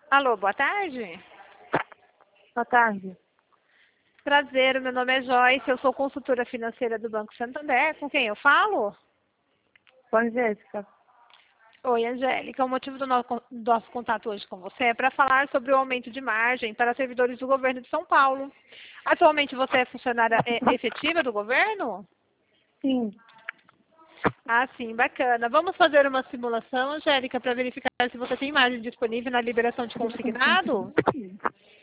Alô, boa tarde. Boa tarde. Prazer, meu nome é Joyce, eu sou consultora financeira do Banco Santander. Com quem eu falo? Com Jéssica. Oi, Angélica. O motivo do nosso contato hoje com você é para falar sobre o aumento de margem para servidores do governo de São Paulo. Atualmente você é funcionária efetiva do governo? Sim. Ah, sim, bacana. Vamos fazer uma simulação, Angélica, para verificar se você tem margem disponível na liberação de consignado?